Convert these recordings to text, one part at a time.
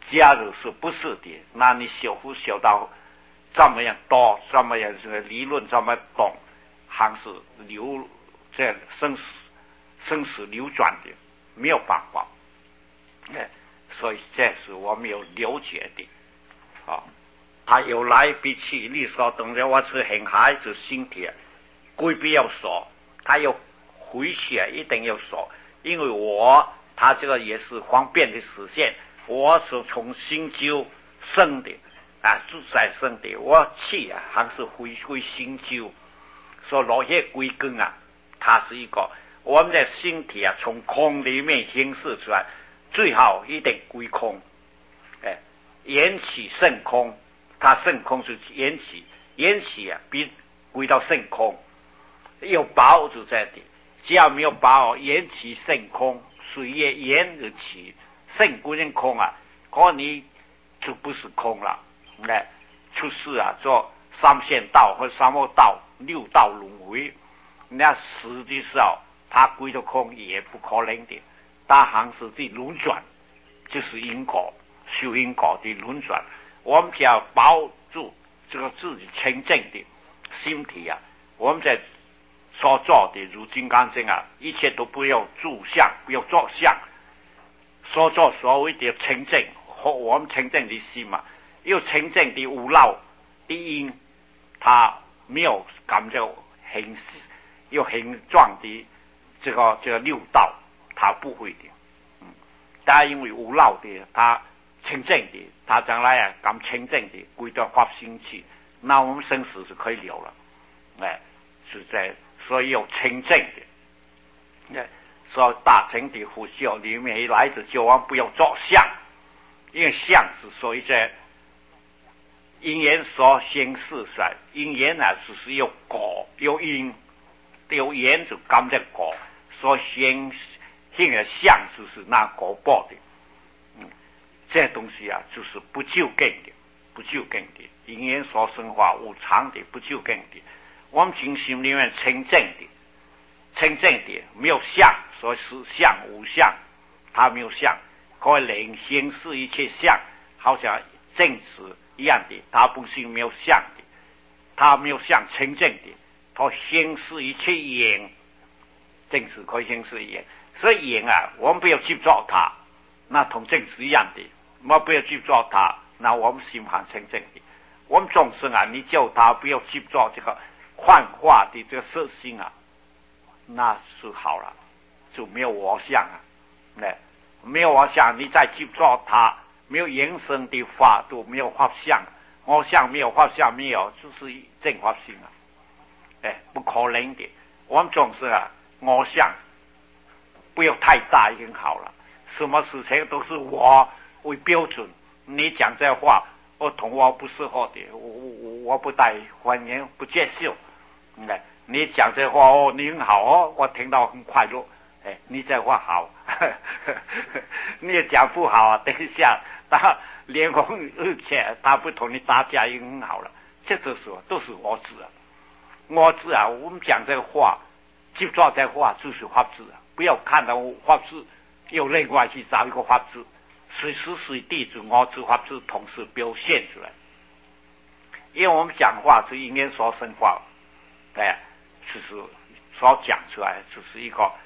假如是不是的，那你修复修到这么样多，这么样这个理论这么懂，还是这生死流转的，没有办法。所以这是我们有了解的。他有来必去，你说等着我是很孩子身体，规必要说，他有回血一定要说，因为他这个也是方便的实现，我是从新旧生的自在生的，我气还是回新旧，所以那些归根它是一个我们的身体从空里面显示出来，最好一定归空。缘起圣空，它圣空是缘起，缘起必归到圣空，有把握就在的。只要没有把握，缘起圣空，水也缘而起，圣归成空可你就不是空了。出世做三线道或三恶道、六道轮回，那实际上它归到空也不可能的，它还是的轮转，就是因果。修因果的轮转，我们只要保住这个自己清净的心体我们在所做的如金刚经一切都不要住相，不要做相，所做所谓的清净和我们清净的心又清净的无漏的因，它没有感觉很壮的这个六道，它不会的。但因为无漏的它清净的，他将来咁清净的归到发心去，那我们生死是可以了了。是在所以有清净的。所以大乘的佛教里面来自就我们不要做相，因为相是所以在因缘所显示出来，因缘就是有果有因，有缘就感这果，所显现的相就是那果报的。这东西就是不究竟的，不究竟的，因缘所生化无常的，不究竟的。我们从心里面清净的，清净的没有相，所以是相无相，它没有相，可以能显示一切相，好像正子一样的，它本身没有相的，它没有相清净的，它显示一切眼，正子可以显示眼，所以眼我们不要去做它，那同正子一样的。我们不要去做它，那我们心还清净的。我们众生你叫他不要去做这个幻化的这个色心那是好了，就没有我相没有我相，你再去做它，没有延伸的法度，没有法相，我相没有法相没有，就是正法性不可能的。我们众生我相不要太大已经好了，什么事情都是我为标准，你讲这话同我不适合的，我不太欢迎，不接受。你讲这话你很好我听到很快乐。你这话好，你也讲不好等一下他连红而且他不同你打架也很好了，这都是我字我字我们讲这话，记住这话就是法字不要看到法字又另外去找一个法字。随时随地就我字法字同时表现出来，因为我们讲话是因缘所生化，就是所讲出来就是一个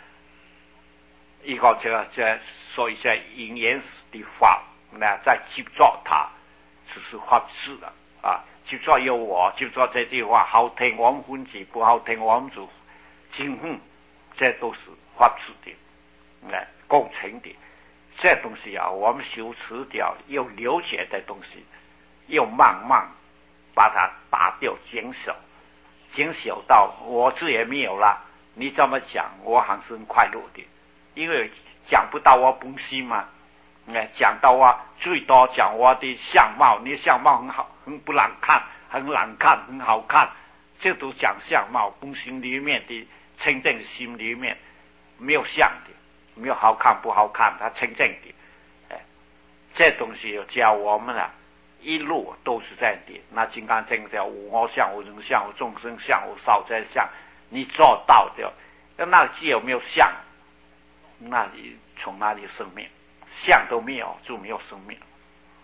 这所以在因缘的法在接触它，就是法字接触有我，接触这句话好听我们分析，不好听我们就轻哼，这都是法字的工程的。这东西我们修持掉，又了解的东西，又慢慢把它打掉，减少到我字也没有了。你这么讲，我还是很快乐的，因为讲不到我本心嘛。讲到最多讲我的相貌，你的相貌很好，很不难看，很难看，很好看，这都讲相貌，本心里面的清净心里面没有相的。没有好看不好看，它清净的。这东西教我们一路都是在的。那金刚经叫无我相、无人相、无众生相、无寿者相，你做到的，那既有没有相，那你从哪里生命？相都没有，就没有生命。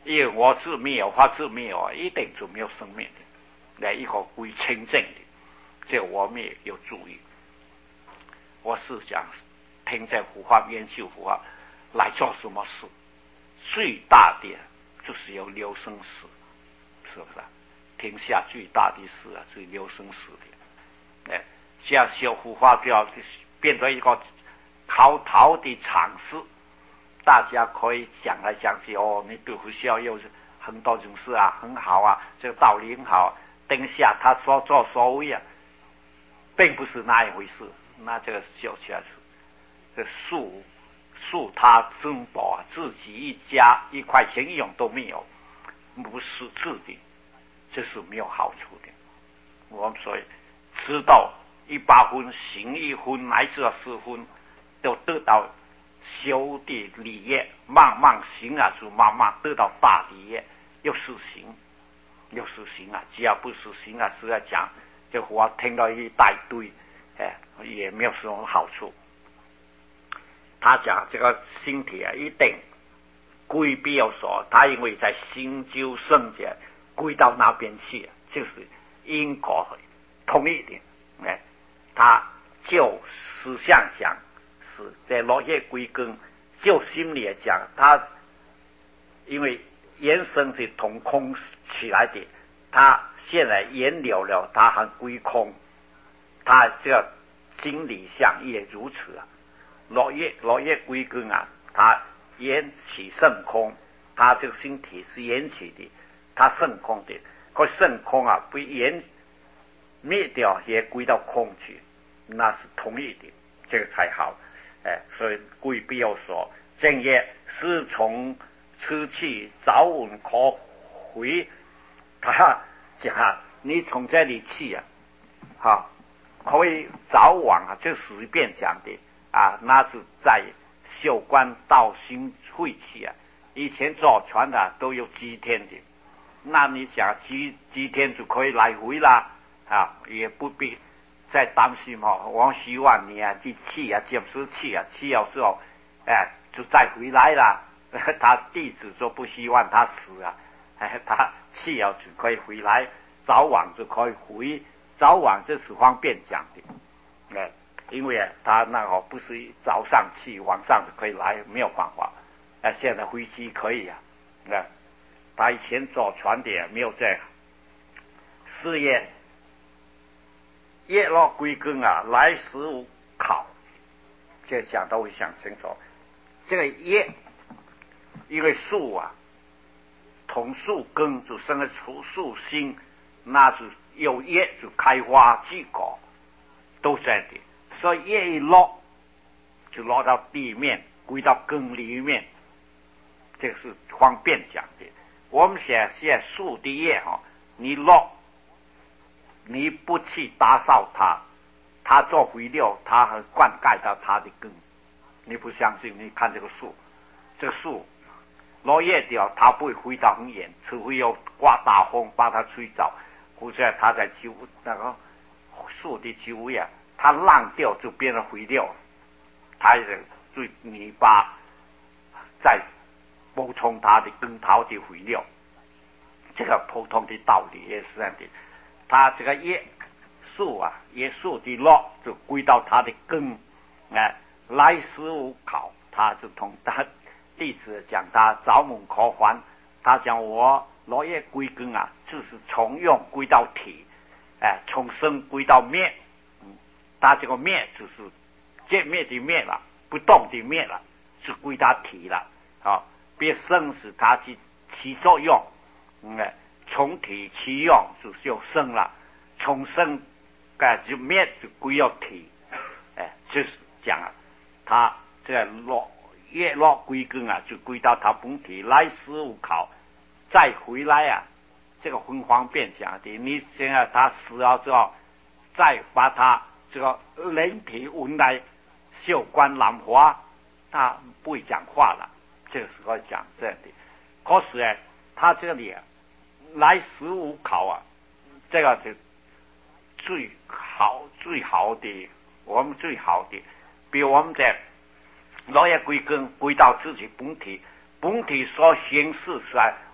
因为我自没有，法自没有，一定就没有生命的，来一个归清净的，这我们也有注意。我是讲听在佛法研究佛法来做什么事，最大的就是有留生死，是不是啊？天下最大的事啊，就是留生死的。像修佛法就要变成一个滔滔的常识，大家可以讲来讲去哦，你对佛教又是很多种事啊，很好啊，这个道理很好。等下他所作所为啊，并不是那一回事，那这个修起来是这树他珍宝啊，自己一家1块钱用都没有，不是自的，这是没有好处的。我们所以知道100分行1分乃至10分，都得到修的理业，慢慢行啊，就慢慢得到大理业，又是行啊，只要不是行啊，是在讲这话听到一大堆，也没有什么好处。他讲这个身体啊，一定归必有所，他因为在心究圣洁归到那边去，就是因果同一点。他就思想讲是在落叶归根，就心理讲，他因为原生是同空起来的，他现在言了了，他还归空，他这个心理上也如此啊。落叶归根啊，他缘起圣空，他这个身体是缘起的，他圣空的，可圣空啊不缘灭掉也归到空去，那是同意的，这个才好。所以归必有所，正业是从此去早晚可回。他讲你从这里去啊，可以早晚啊，这随便讲的啊，那是在秀观道心会去啊。以前坐船的都有几天的，那你想几天就可以来回啦啊，也不必再担心我希望你啊去啊，就是去啊，去了之后就再回来啦。他弟子说不希望他死啊，他去了就可以回来，早晚就可以回，早晚这是方便讲的。因为他那个不是早上去晚上就可以来，没有办法。现在飞机可以啊。他以前坐船的没有这样。事业业落归根啊，来时无考，这讲都会想清楚。这个业，因为树啊，从树根就生出树心，那是有叶就开花结果，都在的。所以叶一落，就落到地面，归到根里面，这个是方便讲的。我们现在树的叶你落，你不去打扫它做肥料，它还灌溉到它的根。你不相信？你看这个树落叶掉，它不会飞到很远，除非有刮大风把它吹走，或者它在那个树的周围啊，它烂掉就变成肥料，它是对泥巴再补充它的根头的肥料。这个普通的道理也是这样的。它这个叶树的落就归到它的根，来时无考，他就同他弟子讲他早晚可还。他讲我落叶归根啊，就是从用归到体，从生归到灭。他这个灭就是见灭的灭了，不动的灭了，是归到体了。别生死它去起作用，从体起用就生了，从生就灭就归到体，就是讲他这个叶落归根啊，就归到他本体，来时无考，再回来啊，这个很方便讲的。你现在他死了之后，再把他这个人体纹来秀观兰花，他不会讲话了，这个时候讲这样的。可是他这里来时无考啊，这个是最好的，我们最好的，比我们的落叶归根归到自己本体所显示出来，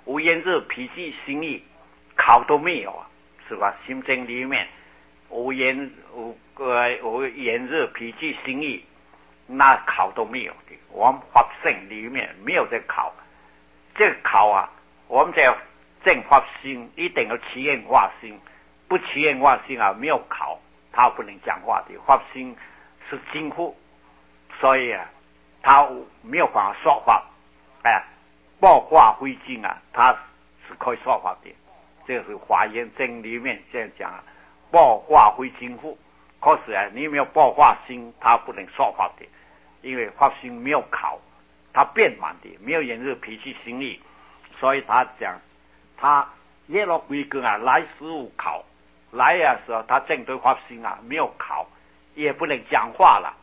无炎热脾气心意考都没有啊，是吧？心经里面无炎热脾气心意，那考都没有的。我们法性里面没有在考，这个考啊，我们在正法心一定要起愿化心，不起愿化心啊，没有考，他不能讲话的。法心是近乎，所以啊，他没有办法说法。报化灰烬啊，它是可以说法的。这个是华严经里面这样讲啊，报化灰烬乎。可是啊，你没有报化心，它不能说法的，因为法心没有考，它变满的，没有炎热脾气心意，所以他讲，他耶罗归根啊，来时无考，来的时候他正对法心啊没有考，也不能讲话了，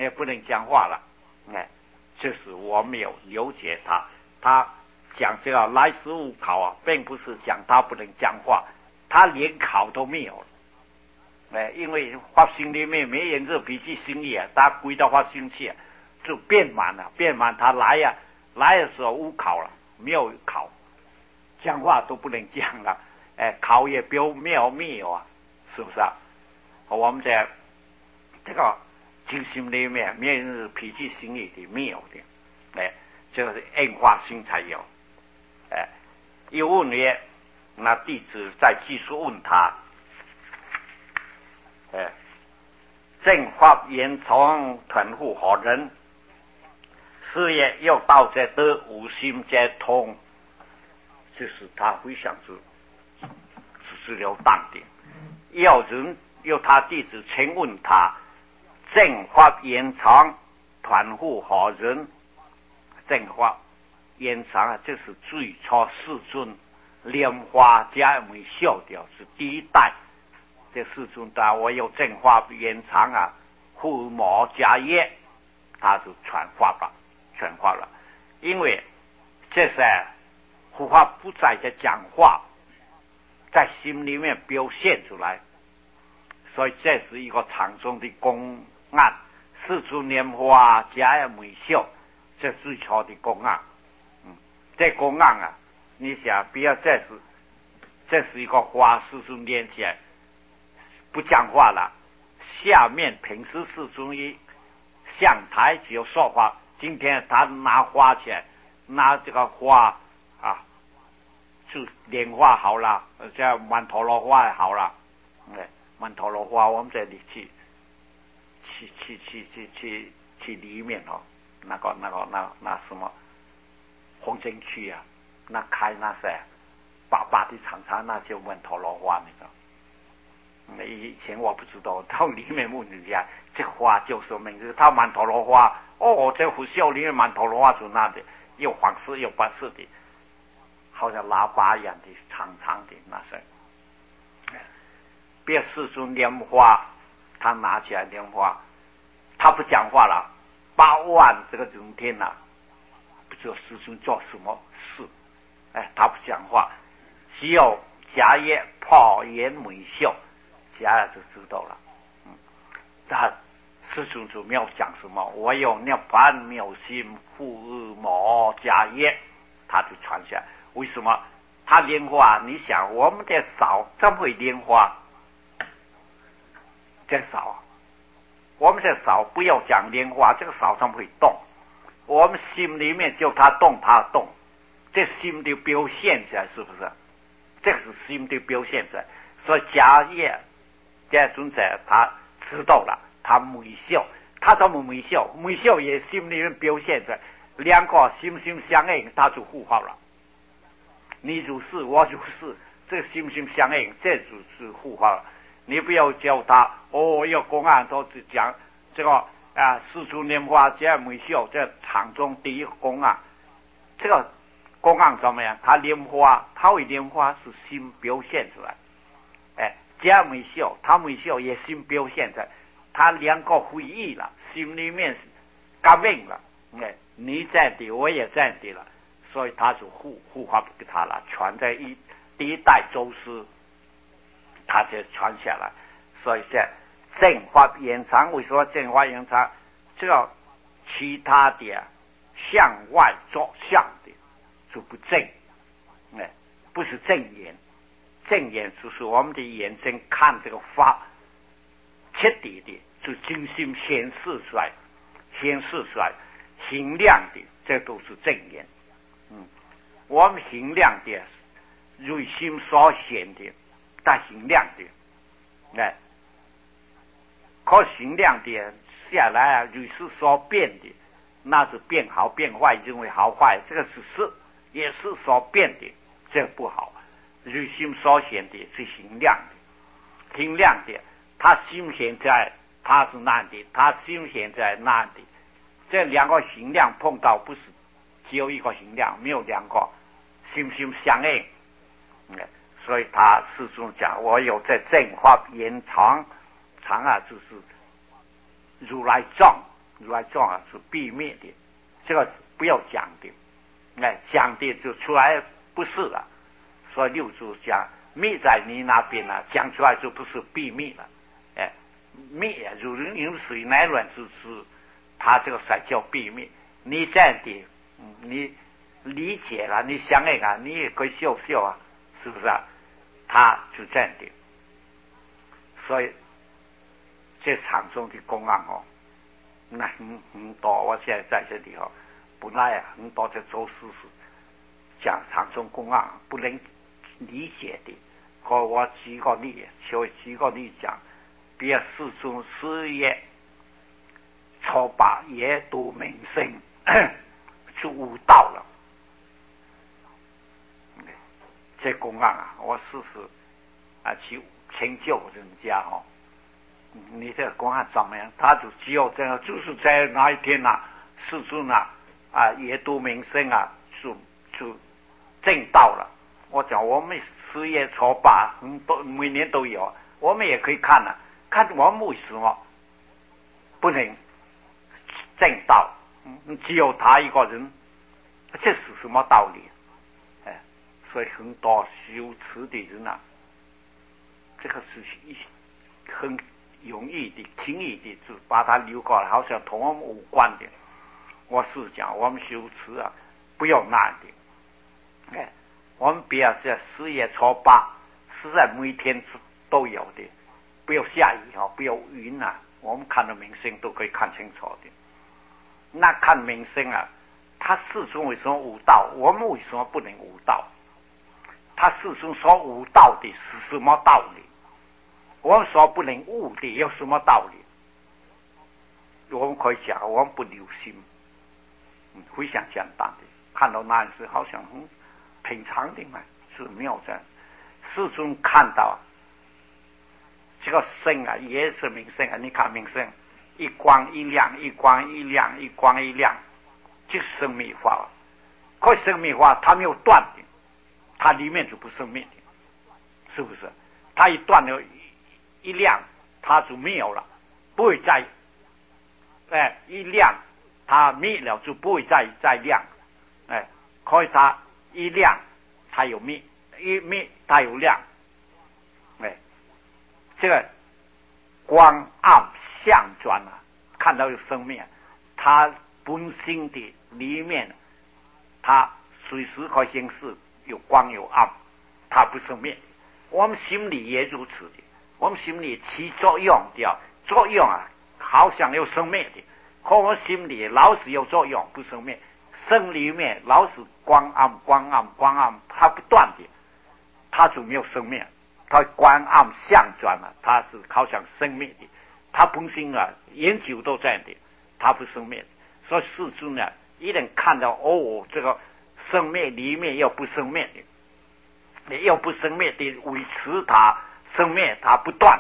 就是我没有了解他。他讲这个来时无考啊，并不是讲他不能讲话，他连考都没有了。因为法心里面没炎热脾气心意啊，他归到法心去啊，就变满了，他来的时候无考了，没有考，讲话都不能讲了，考也没有啊，是不是啊？我们在这个精心里面没有脾气心意的没有的，这个是暗化心才有。又问曰，那弟子再继续问他，正法言从屯户何人？是也又道者得无心皆通，就是他非常是流当的。有他弟子请问他，正法言从屯户何人？正法延长啊，这是最初世尊莲花加为笑掉是第一代。这世尊的我有正法延长啊，护摩迦叶，他就传法了。因为这是护法不再在讲话，在心里面表现出来，所以这是一个长中的公案。世尊莲花加为笑，这最初的公案。这公案啊，你想不要这是一个花，世尊念起来不讲话了，下面平时世尊一上台只有说话，今天他拿花起来，拿这个花啊，就莲花好了，叫曼陀罗花好了，曼陀罗花我们这里去里面哦，那什么红灯区啊，那开那些白白的长长那些曼陀罗花那个，以前我不知道，到里面问人家这花叫什么名字，他曼陀罗花，这虎啸里面曼陀罗花就那的，又黄色又白色的，好像喇叭一样的长长的那些。别世尊莲花，他拿起来莲花，他不讲话了，8万这个人天啊，不知道世尊做什么事，他不讲话，只有迦叶泡言微笑，迦叶就知道了。他世尊就没有讲什么，我有涅槃妙心护摩迦叶，他就传下。为什么？他莲花，你想我们的手怎么会莲花？这个手，我们这手不要讲莲花，这个手怎么会动？我们心里面就他动，这心的表现出来，是不是？这个是心的表现出来。所以迦叶这尊者他知道了，他微笑，他怎么微笑？微笑也心里面表现出来，两个心相应，他就护法了。你就是我就是，这个心相应，这就是护法了。你不要叫他要公案都只讲这个世尊莲花加微笑，这场中第一公案。这个公案怎么样？他莲花，他为莲花是心表现出来，加微笑，他微笑也心表现出来，他两个回忆了，心里面革命了，你在的我也在的了，所以他就护法给他了，传在第一代宗师。他就传下来，所以这正法延长，为什么正法延长？这个其他的向外着相的就不正， 不是正眼。正眼就是我们的眼睛看这个法，彻底的就精心显示出来，明亮的，这都是正眼。我们明亮的，内心所显的，但明亮的，可明亮的下来啊，内是所变的，那是变好变坏，认为好坏，这个是也是所变的，这个不好。内心所显的是明亮的，他心现在他是暗的，他心现在暗的，这两个形亮碰到不是只有一个形亮，没有两个心相应。所以他始终讲，我有这正法延长啊，就是如来藏啊是必灭的，这个不要讲的，讲的就出来不是了。所以六祖讲灭在你那边了，讲出来就不是必灭了，灭如人饮水乃卵之事，他这个才叫必灭。你这样的，你理解了，你相应啊，你也可以笑啊，是不是啊？他就这样的。所以这场中的公案那很多。我现在在这里本来很多的周师傅讲场中公案不能理解的，我举个例讲，比如世尊事业初八也度明生就悟道了。这公案我试去请教人家你这个公案怎么样？他就只有这样，就是在那一天世尊也度明生就证道了。我讲我们事业初八每年都有，我们也可以看看我们为什么不能证道？只有他一个人，这是什么道理？所以很多修持的人这个是很容易的、轻易的就把它留过来，好像同我们无关的。我是讲我们修持不要难的，我们不要这事业初八，实在每天都有的，不要下雨不要云我们看到明星都可以看清楚的。那看明星他世尊为什么悟道？我们为什么不能悟道？他世尊所悟道的是什么道理？我们所不能悟的有什么道理？我们可以讲我们不留心，非常简单的，看到那是好像很平常的嘛，是没有这样。世尊看到这个生也是明生你看明生一光一亮，一光一亮，一光一亮，就是生灭法。可生灭法它没有断的，它里面就不生灭的，是不是？它一断了一亮，它就没有了，不会再一亮，它灭了就不会再亮，可以它一亮它有灭，一灭它有亮，这个光暗相转看到有生命，它本性的里面它随时可以显示有光有暗，它不生灭。我们心里也如此的，我们心里起作用的，作用好像有生灭的，可我们心里老是有作用不生灭，生里面老是光暗光暗光暗，它不断的，它就没有生灭。它光暗相转它是好像生灭的，它本性研究都这样的，它不生灭的。所以世尊一定看到这个生灭里面又不生灭的，又不生灭的维持它生灭，它不断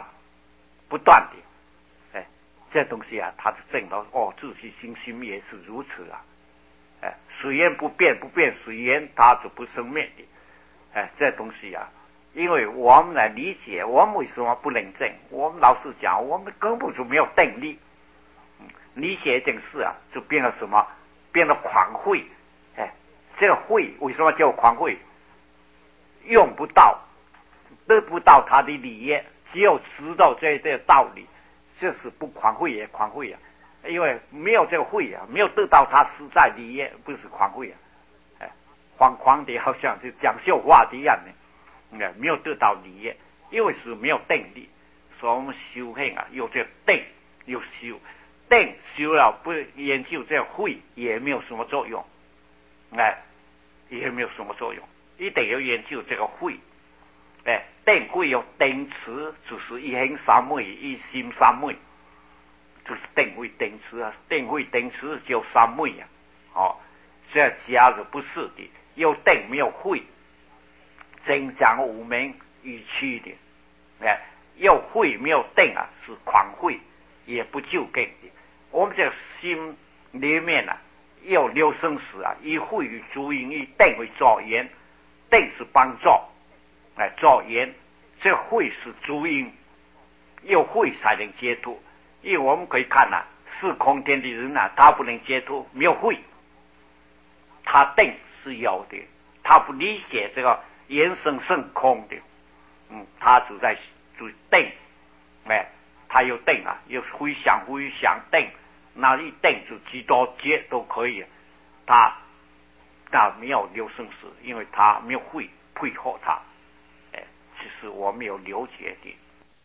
的，这东西它就证到自己心也是如此水源不变水源，它就不生灭的，这东西因为我们来理解，我们为什么不能证？我们老是讲，我们根本就没有定力。理解这件事就变了什么？变了狂慧。这个慧为什么叫狂慧？用不到，得不到他的理业，只有知道这道理，这是不狂慧也狂慧因为没有这个慧没有得到他实在理业，不是狂慧框框的，好像是讲笑话的一样的，没有得到理，因为是没有定力，所以我们修行啊，有这定，有修，定修了不研究这慧也没有什么作用，也没有什么作用，一定要研究这个慧，定慧有定词，就是一行三昧，一心三昧。就是定慧定词啊，定慧定词就三昧啊，这假如不是的，有定没有慧，真讲无名语区的，有慧没有定啊，是狂慧，也不究竟的。我们这心里面啊，有六生死啊，以慧为主因，以定为造业，定是帮助，造业，这慧是主因，有慧才能解脱。因为我们可以看四空天的人他不能解脱，没有慧，他定是有的，他不理解这个言生生空的，他就定，他有定有回想定，那一定就几多劫都可以，他没有六生死，因为他没有慧配合他，这是我没有了解的。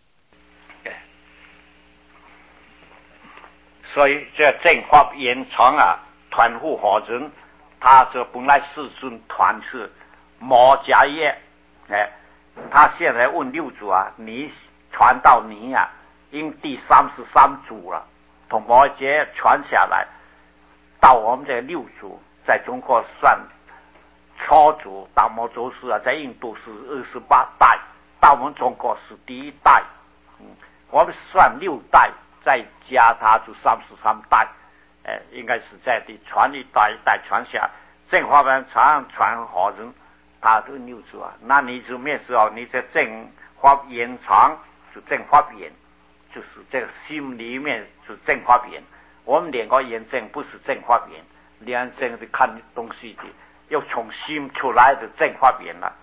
所以这正法延长团护法人，他这本来世尊团是摩迦叶，他现在问六祖你传到你因第33祖了，从摩羯传下来到我们这六祖，在中国算初祖达摩祖师在印度是28代，到我们中国是第一代，我们算6代。再加他就33代，应该是在的传一代一代传下，正法班传好人，他都六祖那你就没时候，你这正法延长就正法言，就是这个心里面是正法言。我们两个验证不是正法言，验证是看东西的，要从心出来的正法言了，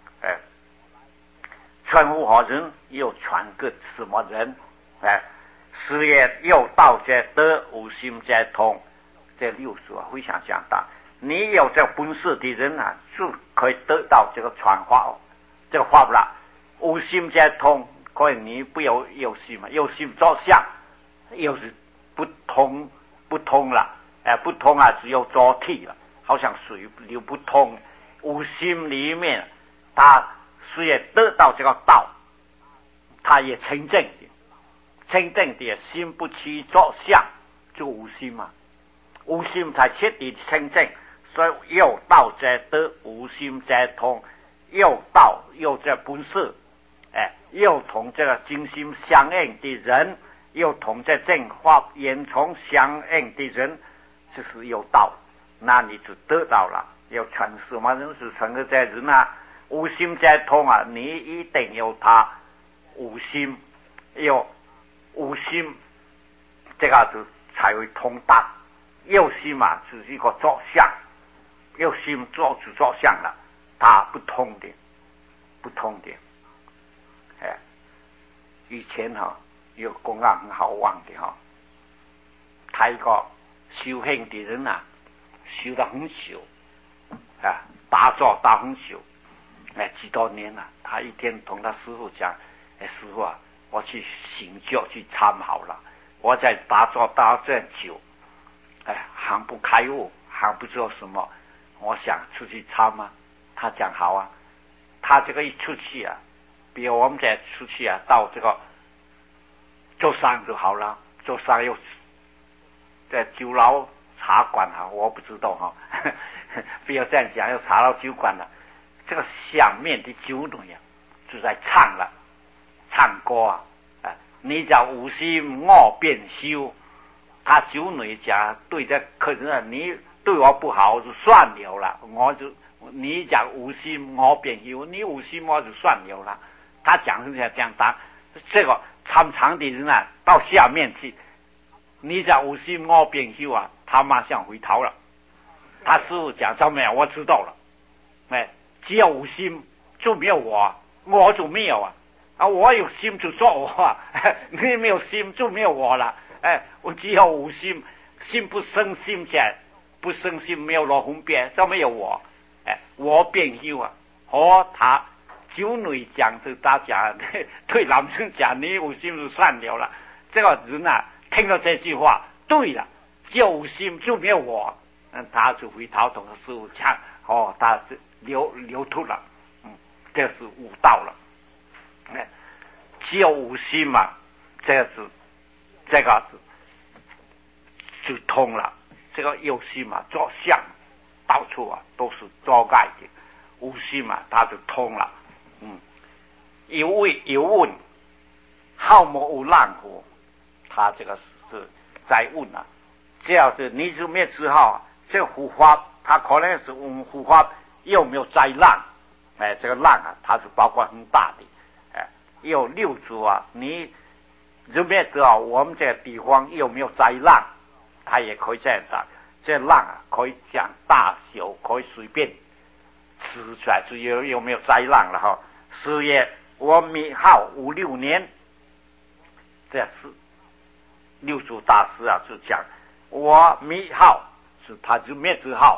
传护好人又传个什么人，事业又道者得，无心者通，这六祖非常强大。你有这本事的人就可以得到这个传法，这个法了。无心者通，可以你不要有心嘛，有心着相，又是不通了，不通只有着体了，好像水流不通。无心里面，他事业得到这个道，他也成正的。真正的心不起着相，就无心嘛，无心才彻底清净。所以有道者得，无心者通。有道有这本事，又同这个精心相应的人，又同这正法言从相应的人，这是有道，那你就得到了。要传什么人是传个这人无心者通你一定有他无心有。无心，这个就才会通达。有心是一个着相，有心着相了，它不通的。以前有公案很好玩的他一个修行的人修得很久打坐打很久，几多年了。他一天同他师父讲，师父我去醒觉去参好了，我在打坐打这久，还不开悟，还不知道什么，我想出去参他讲好他这个一出去比如我们再出去到这个舟山就好了，舟山又在酒楼茶馆我不知道不要这样讲，要茶楼酒馆了，这个下面的酒女就在唱了。唱歌你叫无心我便修，他酒女讲对这客人你对我不好就算了，你讲无心我便修，你无心我就算了。他讲是这样当这个参禅的人到下面去，你讲无心我便修他马上回头了。他师父讲怎么样？我知道了，只要无心就没有我就没有我有心就做我你没有心就没有我了。我只要无心，心不生心者，不生心没有了分别，就没有我。 我便有啊，和他酒内讲是大家对男生讲，你有心就算了。这个人啊，听了这句话，对了，有心就没有我，他就回头同师傅讲，他是流吐了，这是悟道了，有心嘛，这个就通了，这个有心嘛，做相到处啊都是遭害的，无心嘛，他就通了。有问好么无浪火，他这个是在问啊。只要是你就灭之后啊，这护法他可能是护法有没有灾浪？这个浪啊，它是包括很大的，有六祖啊，你就灭之后，我们这个地方有没有灾浪？他也可以这样讲，这浪啊可以讲大小，可以随便指出来，就有没有灾浪了哈。所以我灭后5、6年，这是六祖大师啊，就讲我灭后是他就灭之后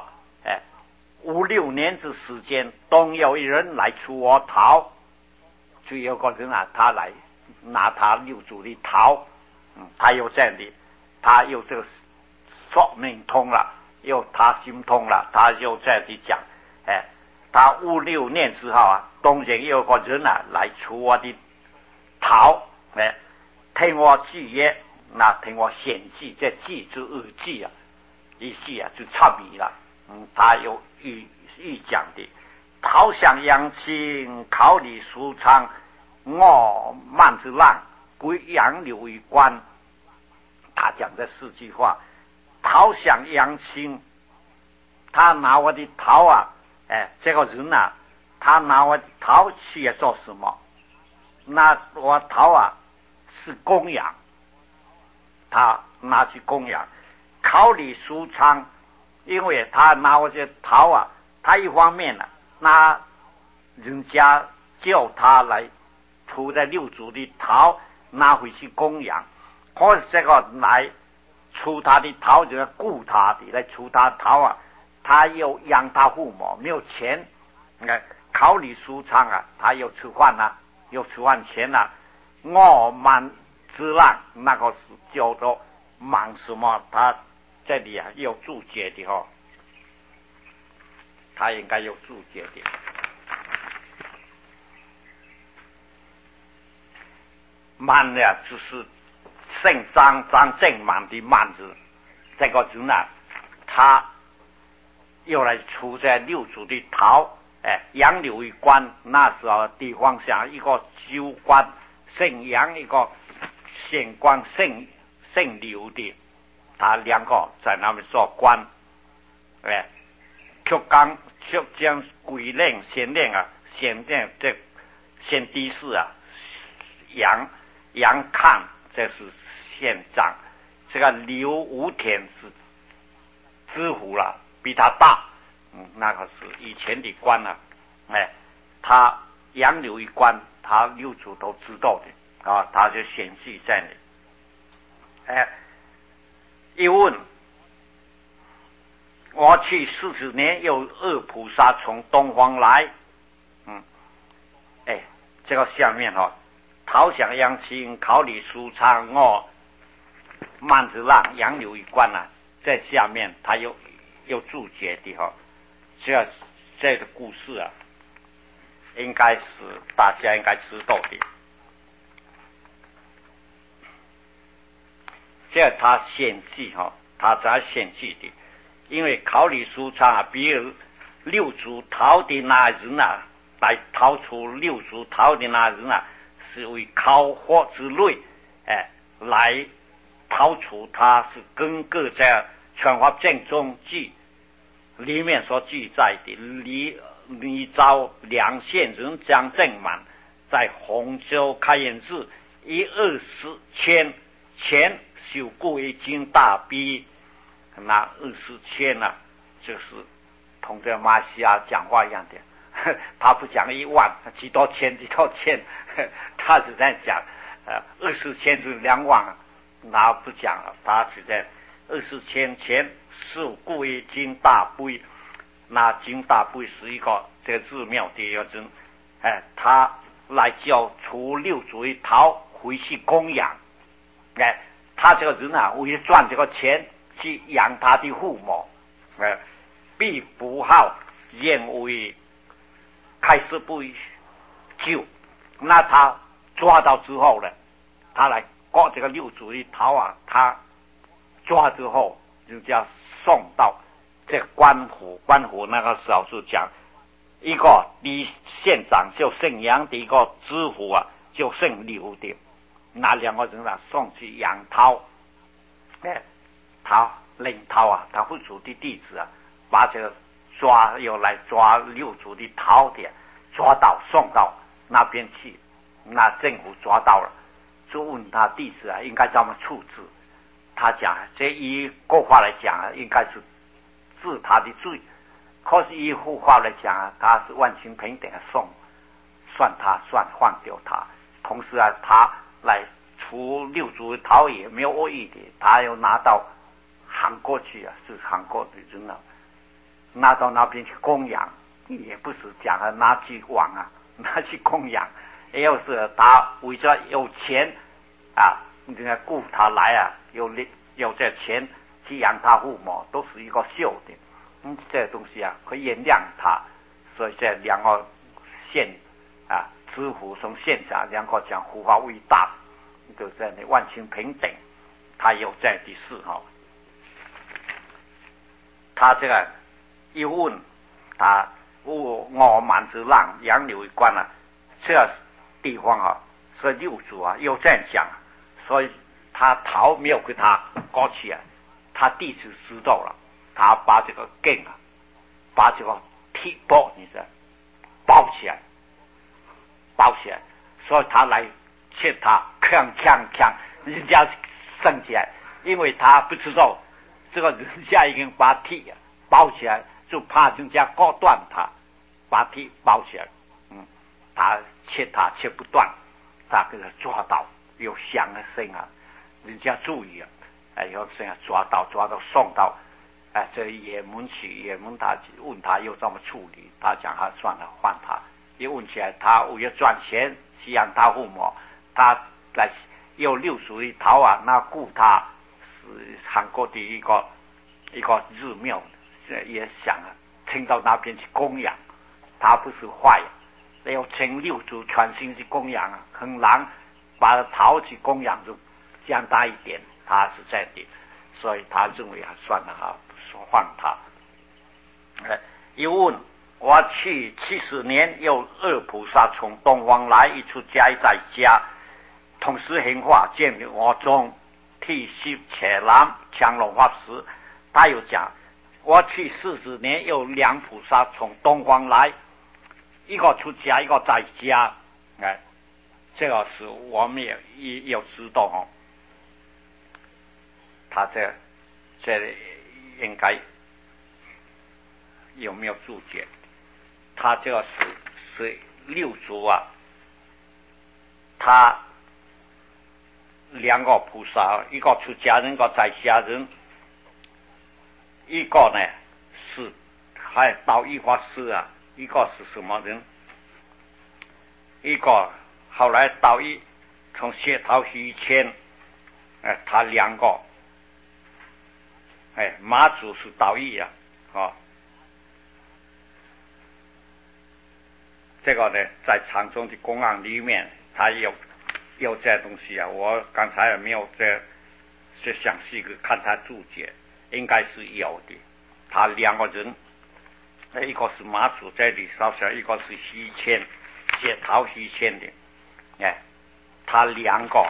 ，5、6年之时间，东有一人来出我桃，就有个人啊，他来拿他六祖的桃，他有这样的，他有这个说明通了，有他心通了，他就这样的讲，他5、6年之后啊，东人有个人啊来出我的桃，听我记业，那听我显记，这记之日记啊，一记啊就差别了，他有预讲的，桃香扬清，考虑舒畅，我慢之浪，归杨柳于关。他讲这4句话，桃香扬清，他拿我的桃啊，这个人啊，他拿我的桃去做什么？那我桃啊是供养，他拿去供养。考虑舒畅，因为他拿我这桃啊，他一方面呢，那人家叫他来出在六祖的桃拿回去供养，可是这个来出他的桃就是雇他的来出他桃啊，他又养他父母没有钱，考虑舒畅啊，他又吃饭啊，又吃饭钱啊，我慢之浪那个是叫做忙什么？他这里啊有注解的他应该有注解的。慢呢，就是姓张正满的满字，这个人呢，他又来出在六祖的桃，杨柳一关，那时候地方上一个州官姓杨，一个县官姓刘的，他2个在那边做官，却将鬼令县令啊，县令这县地事啊，杨抗这是县长，这个刘无田是知府了，比他大，那个是以前的官啊，他杨柳一关，他六祖都知道的啊，他就显记在那里。一问，我去40年，有2菩萨从东方来，这个下面桃香扬清，考虑舒畅，我慢之浪，杨柳一关啊，在下面他有注解的这个故事啊，应该是大家应该知道的。这他显记他才显记的，因为考虑舒畅啊，比如六祖桃的那人啊，来逃出六祖桃的那人啊，是为考核之类，来逃出，他是根据在《传法正宗记》里面所记载的，李昭两县人张正满在洪州开元寺120千前修过一经大悲，那20千啊，就是同这马来西亚讲话一样的，他不讲1万，几多千，他是在讲20千就是2万，他不讲了，他是在20千前修过一经大悲， 那金大贵是一个这个寺庙的一个人，他来叫初六祖一逃回去供养，他这个人啊，为了赚这个钱去养他的父母，必不好认为开始不救，那他抓到之后呢，他来告这个六祖一逃啊，他抓之后就叫送到这官府那个时候是讲一个的县长就姓杨的一个知府啊就姓刘的，那两个人啊送去杨涛，他领涛啊，他父祖的弟子啊，把这个又来抓六祖的逃的，抓到送到那边去，那政府抓到了，就问他弟子啊应该怎么处置，他讲这一国话来讲啊，应该是治他的罪，可是依佛法来讲啊，他是万清平等算放掉他，同时啊，他来除六祖逃也没有恶意的，他又拿到韩国去啊，是韩国的人啊，拿到那边去供养，也不是讲啊拿去玩啊，拿去供养，要是他为了有钱啊，你这个雇他来啊，有这钱去养他父母，都是一个秀的。这东西啊，可以原谅他，所以这两个县啊，知府从县长两个讲佛法伟大，就在那万清平等，他有这样的事哈。他这个一问他我满之浪杨柳一关啊，这个地方啊，所以六祖啊又这样讲，所以他逃没有给他过去啊，他弟子知道了。他把这个根啊，把这个皮包，你知道，包起来，所以他来切他，锵，人家升起来，因为他不知道这个人家已经把皮包起来，就怕人家割断他，把皮包起来，他切不断，他给他抓到，有响的声啊，人家注意啊，有声啊抓到送到。这也门他问他又这么处理，他讲他算了换他，一问起来他为了赚钱去养他父母，他来又六祖一逃啊，那雇他是韩国的一个寺庙，也想啊听到那边去供养，他不是坏，要请六祖全心去供养啊，很难把他逃去供养就降大一点，他是这样的，所以他认为还算了哈。换他，一问我去70年，有二菩萨从东方来，一出家在家，同时行化见我中剃须且南强龙法师，他又讲我去40年，有2菩萨从东方来，一个出家，一个在家，这个是我们也要知道哦，他这里应该有没有注解？他这个是六祖啊，他2个菩萨，一个出家人，一个在家人，一个呢是还道一法师啊，一个是什么人？一个后来道一从谢桃虚谦，他2个。马祖是道义啊，这个呢，在禅宗的公案里面，他有这东西啊。我刚才也没有这详细看他注解，应该是有的。他2个人，一个是马祖在里烧小，一个是虚谦，写陶虚谦的，他2个。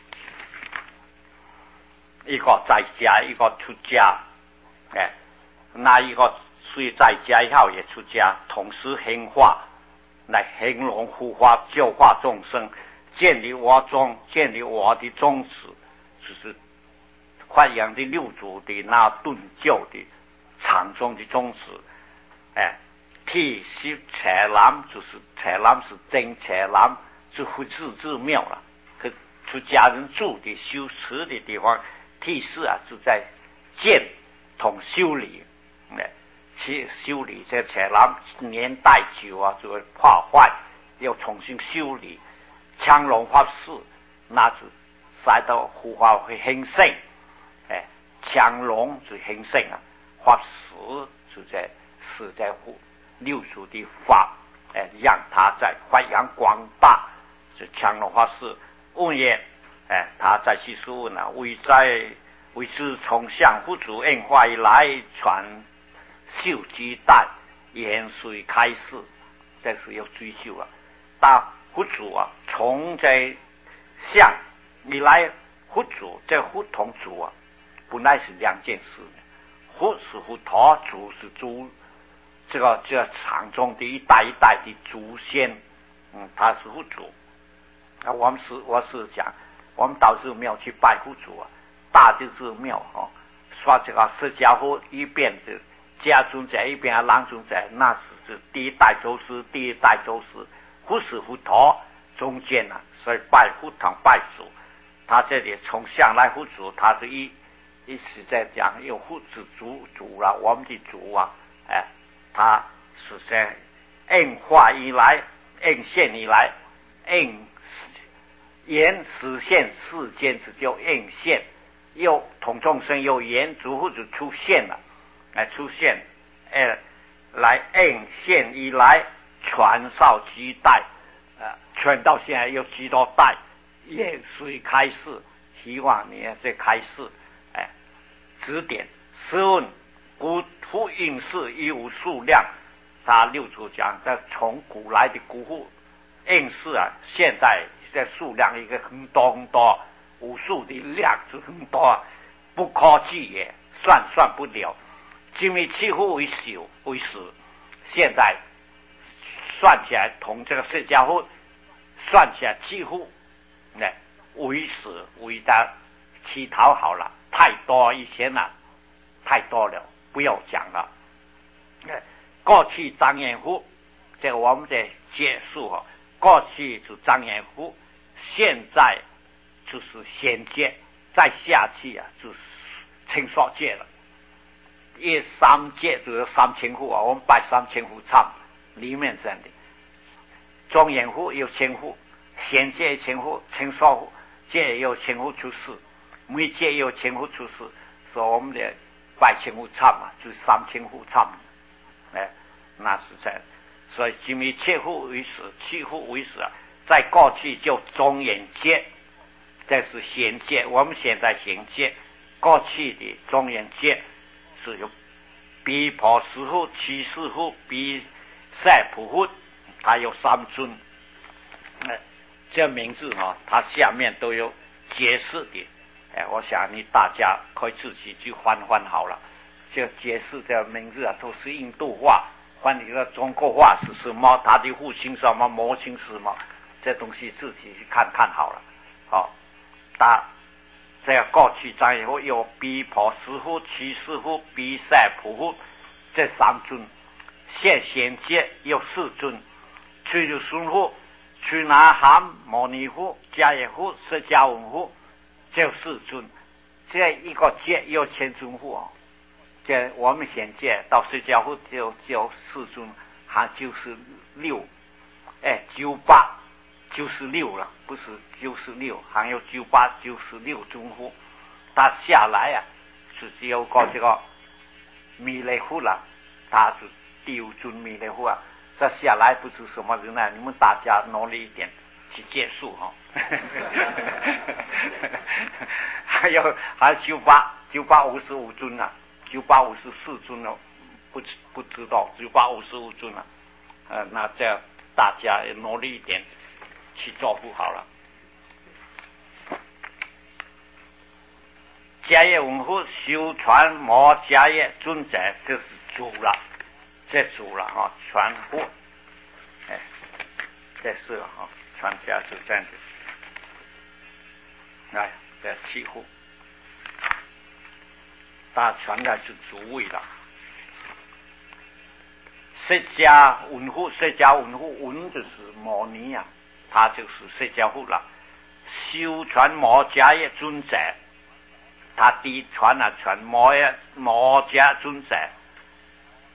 一个在家，一个出家，那一个虽在家以后也出家，同时行化来行龙护法教化众生，建立我的宗旨，就是发扬的六祖的那顿教的禅宗的宗旨。剃须伽蓝，就是伽蓝是真伽蓝，是不自妙了。可出家人住的修持的地方。剃须啊，是在建同修理， 去修理这车辆，年代久啊就会破坏，要重新修理。强龙法师那是使到护法会兴盛，强龙就兴盛啊，法师就是在六祖的法，让他在发扬光大。就强龙法师问也，他在叙述问啊，为自从相佛祖演化以来传授之代，延续开始，这是要追究啊。大佛祖啊，从这相以来，佛祖这佛同祖啊，本来是两件事。佛是佛陀，祖是祖，这场中的一代一代的祖先，他是佛祖。我是讲，我们到寺庙去拜佛祖啊，大就是庙说这个释迦佛一边是家尊者，一边郎尊者，那是第一代祖师，第一代祖师。佛是佛陀中间啊，所以拜佛堂拜祖。他这里从向来佛祖，他是一直在讲有佛子主了，我们的主啊，他是在演化以来，演现以来，言实现世间是叫演现，又同众生又言主或者出现了，出现，来演现以来传授几代，传到现在有几多代，也随开示，希望你这开示，指点试问古佛应世已无数量。他六祖讲的，从古来的古佛应世啊，现在这数量一个很多很多，无数的量是很多，不可计也，算不了。今为几乎为始，现在算起来同这个释迦佛算起来几乎为始为的乞讨好了，太多以前了，太多了，不要讲了。过去张眼佛，这个我们的结束过去是张眼佛，现在就是仙界，再下去啊就是青少界了。一三界就有3000户啊，我们拜3000户唱里面真的，庄严户有1000户，仙界1000户，青少界有1000户出世，每界有1000户出世，所以我们的拜1000户唱啊，就是3000户唱，那是在，所以今为7户为始，7户为始啊，在过去就中眼界，这是仙界，我们现在仙界，过去的中眼界是有比婆师父、七师父、比赛普父，他有3尊，这名字它下面都有解释的，我想你大家可以自己去翻好了，这解释的名字啊都是印度话。翻译的中国话是什么？他的父亲什么？母亲什么？这东西自己去看好了。这个过去张以后有比婆师父、七师父、比赛普父这3尊，现仙界有4尊，去就孙父、去那含、摩尼父、迦叶父、释迦文父，这4尊，这一个界有1000尊父这我们现界到释迦佛就4尊，还96，98，96了，不是96，还有98、96尊佛。他下来啊，是只有个这个弥勒佛了，他是第5尊弥勒佛啊。这下来不是什么人呢？你们大家努力一点去结束还有98、55尊啊。9854尊了，不知道9855尊了，那这样大家也努力一点去做不好了。迦叶文佛修传摩迦叶尊者，这是主了，这主了传佛，这是传家是这样子，这7户。他传的是主位了。释迦文佛文就是摩尼啊，他就是释迦佛了。修传摩迦叶尊者，他第一传传摩迦尊者，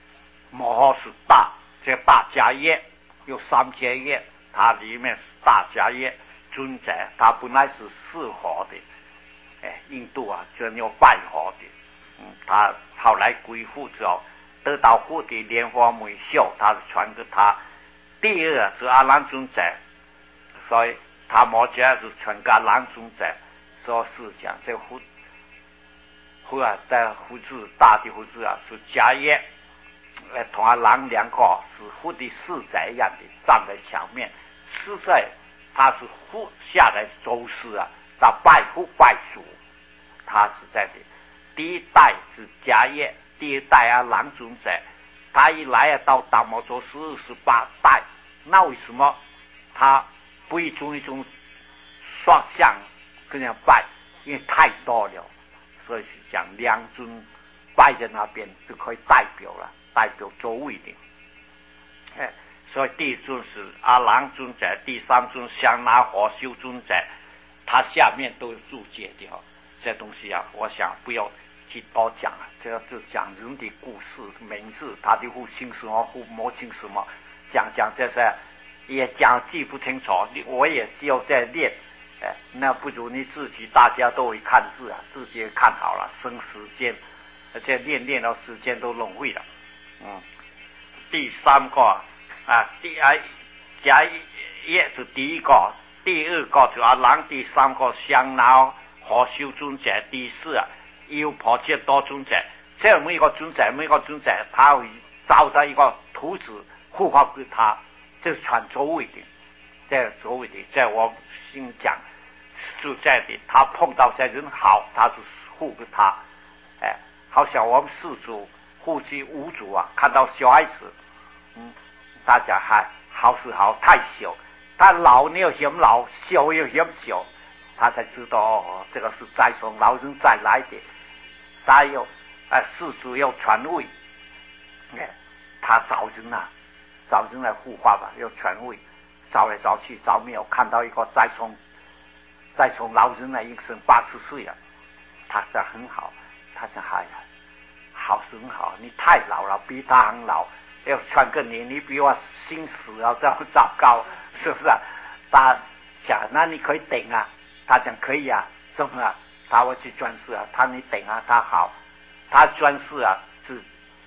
幕后是大，这大家业有三家业，它里面是大家业尊者，他本来是四佛的，印度啊，就有拜佛的，他后来归附之后，得到佛的莲花美秀，他是传给他。第二是阿难尊者，所以他摩羯是传给阿难尊者，说是讲这佛啊，在佛子大的佛子啊，是家业，同阿难两个是佛的侍者一样的站在前面，实在他是佛下来周师啊，他拜佛拜祖，他是在的。第一代是家业，第二代啊难尊者，他一来啊到达摩祖师28代，那为什么他不一种双向跟人拜？因为太多了，所以是讲两尊拜在那边就可以代表了，代表座位的。所以第一尊是阿难尊者，第三尊香拿火修尊者，他下面都有注解的这东西啊，我想不要去多讲了，这个就讲人的故事名字，他的父亲什么，父母亲什么，讲这些也讲记不清楚，我也只有在练，那不如你自己，大家都会看字啊，自己看好了，省时间，而且练到时间都浪费了。第三个啊，家业是第一个，第二个就阿难，第三个香拿火修尊者，第四优婆切多尊者。这每个尊者他会找到一个徒子护法给他，这是传座位的，在我心讲是在的，他碰到这人好，他是护给他，好像我们四祖护及五祖啊，看到小孩子，大家还好是好，太小，他老你又嫌老，小又嫌小，他才知道这个是再从老人再来的，他又四祖要传位，他找人来护法吧，要传位，找来找去找没有，看到一个再从老人来，已经80岁了，他说很好，他说好是很好，你太老了，比他很老，要传给你比我心死啊，这样糟糕，是不是啊？他讲那你可以顶啊，他讲可以啊，怎么啊？他会去专事啊，你顶啊，他好，他专事啊是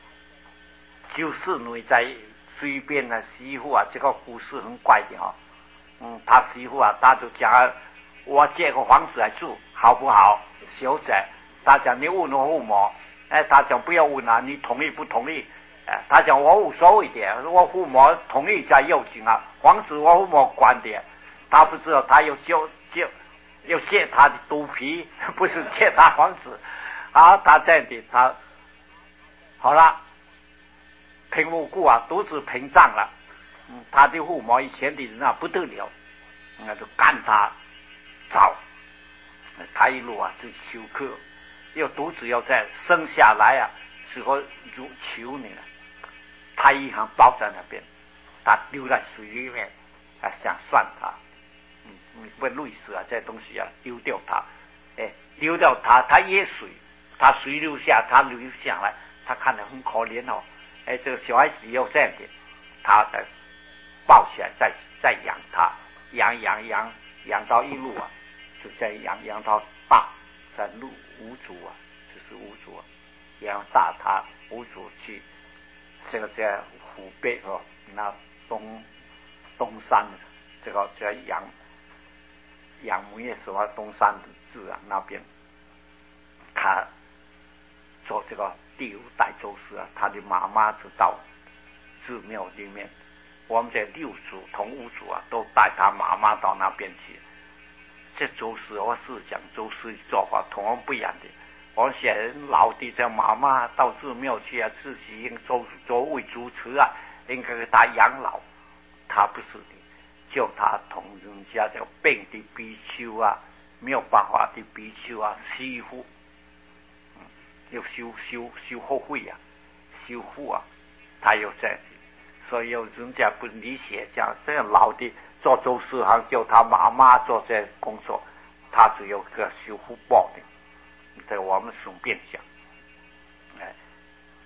就是你在随便啊媳妇啊，这个故事很怪的他媳妇啊，他就讲我借个房子来住好不好？小姐，他讲你问我父母，他讲不要问啊，你同意不同意？他讲我无所谓的，我父母同意才要紧啊，房子我父母管的，他不知道他又借他的肚皮，不是借他房子啊，他这样的他好了，贫无故啊，肚子膨胀了，他的父母以前的人啊不得了，那就干他早，他一路啊就求克，又肚子要再生下来啊，时候如求你了，他一行抱在那边，他丢在水里面，想算他，不累死啊，这东西啊丢掉他，丢掉他，他也水，他水流下，他流下来，他看得很可怜这个小孩子要这样的，他再抱起来，再养他，养到一路啊，就再养到大，在路五祖啊，就是五祖啊，养大他五祖去这个在湖北那东山这个叫养母业什么东山寺啊那边，他做这个第5代宗师啊，他的妈妈就到寺庙里面，我们这6祖同5祖啊，都带他妈妈到那边去。这宗师我是讲宗师做法同我们不一样的。我现在老的这妈妈到寺庙去啊，自己应作为主持啊，应该给他养老，他不是的，叫他同人家这个病的比丘啊，没有办法的比丘啊，师傅。要修后会啊，修复啊，他有这样的，所以有人家不理解，讲这样老的做周师行，叫他妈妈做这工作，他只有个修复报的，这我们顺便讲，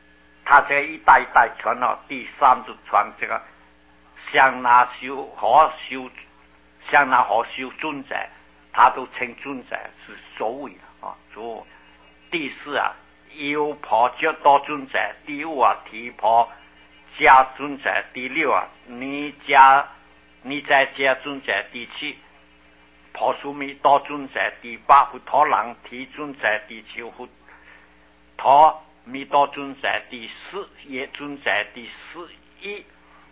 他这一代一代传到第三就传这个香拿河修尊者，他都称尊者是首位啊，主。第四啊，优婆觉多尊者，第五啊，提婆家尊者，第六啊，尼在家尊者，第七婆苏弥多尊者，第八富陀朗提尊者，第九富陀弥多尊者，第十耶尊者，第11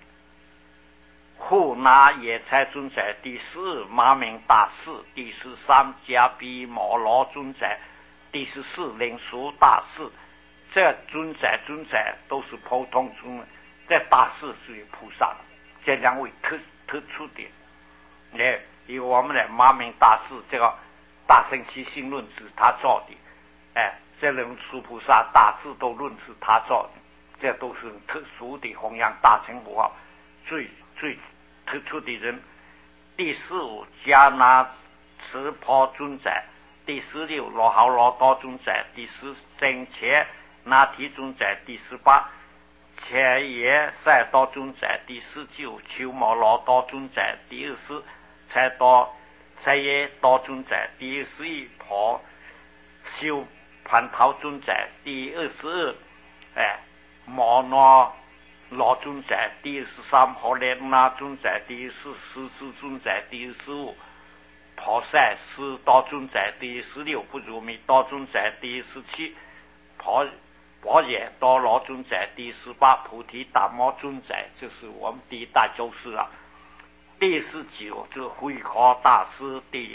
护拿耶才尊者，第12马明大士，第13迦毗摩罗尊者，第14灵苏大士。这尊者都是普通尊，这大士是菩萨，这两位特殊的。以我们的马明大士这个大乘起信论是他做的，这灵苏菩萨大智度论是他做的，这都是特殊的弘扬大乘佛法最特殊的人。第15迦那持婆尊者，第16罗睺罗多尊者，第17切那提尊者，第18切耶塞多尊者，第19鸠摩罗多尊者，第20切耶多尊者，第21婆修盘桃尊者，第22摩那罗尊者，第23婆列那尊者，第14尊者，第15婆塞斯多尊者，第16不如弥多尊者，第17婆耶多罗尊者，第18菩提达摩尊者，这是我们第一代祖师啊。第19就慧可大师，第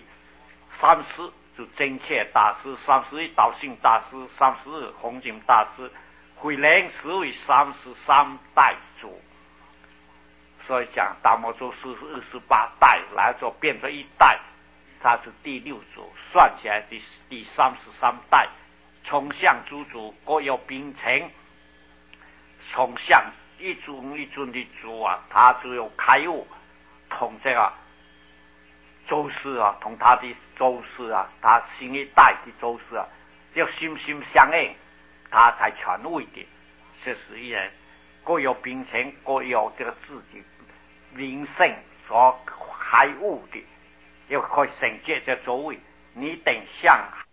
30就真切大师，31道信大师，32弘景大师，慧能是为33代祖。所以讲达摩祖师是28代来做变成一代，他是第6祖，算起来第33代。从相诸祖各有秉承，从相一尊一尊的祖啊，他只有开悟，同这个祖师啊，同他的祖师啊，他新一代的祖师啊，要心心相应，他才传位的。这是一人各有秉承，各有这个自己灵性所开悟的，要可以承接这座位，你等相